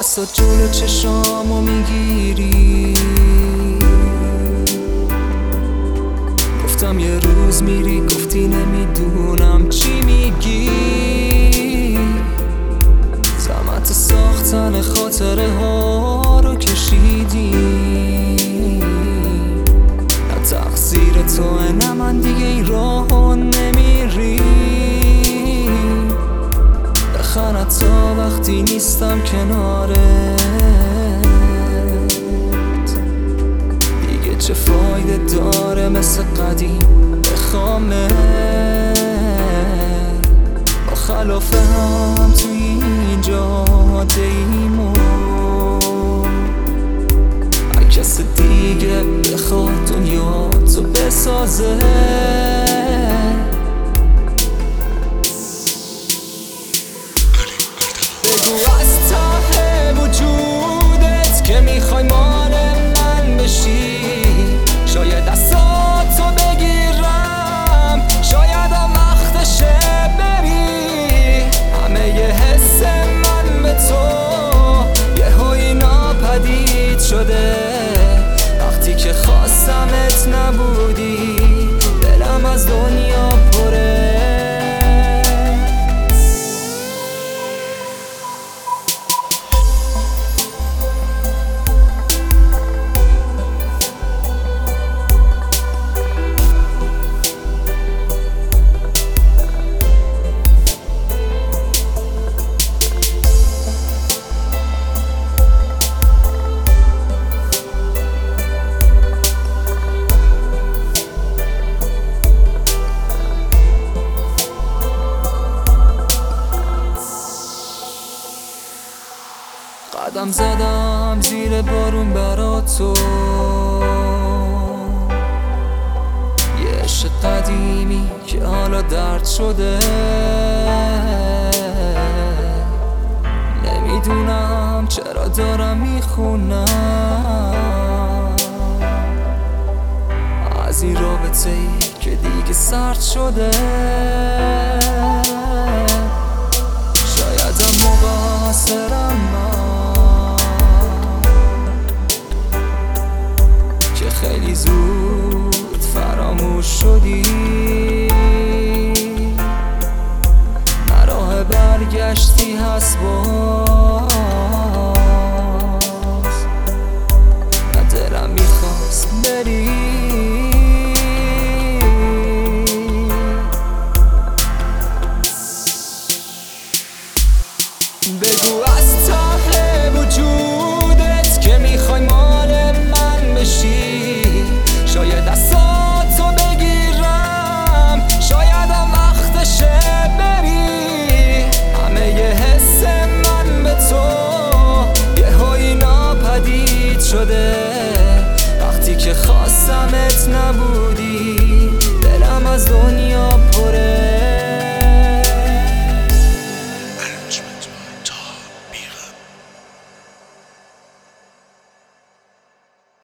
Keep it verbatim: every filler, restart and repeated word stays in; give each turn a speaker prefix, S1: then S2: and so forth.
S1: دستات جلو چشامو میگیری، گفتم یه روز میری، گفتی نمیدونم چی میگی. زحمت ساختن خاطره ها رو کشیدی، نه تقصیر توه نه من دیگه این راهو نمیری. بخند تا وقتی نیستم کنارت، دیگه چه فایده داره مثل قدیم بخوامه. با خلاف هم توی این جاده ایمو هر کس دیگه بخواد دنیا تو بسازه. بگو از ته وجودت که میخوای مال من بشی، شاید دستاتو بگیرم، شاید هم وقتشه بری. همه ی حس من به تو یه هوی ناپدید شده، وقتی که خواستمت نبودی، دلم از دنیا پره. قدم زدم زیر بارون برا تو، یه عشق قدیمی که حالا درد شده. نمیدونم چرا دارم میخونم از این رابطه ای که دیگه سرد شده. شاید هم مقصرم من که خیلی زود فراموش شدی، نه راه برگشتی هست باز، نه دلم میخواست بری. بگو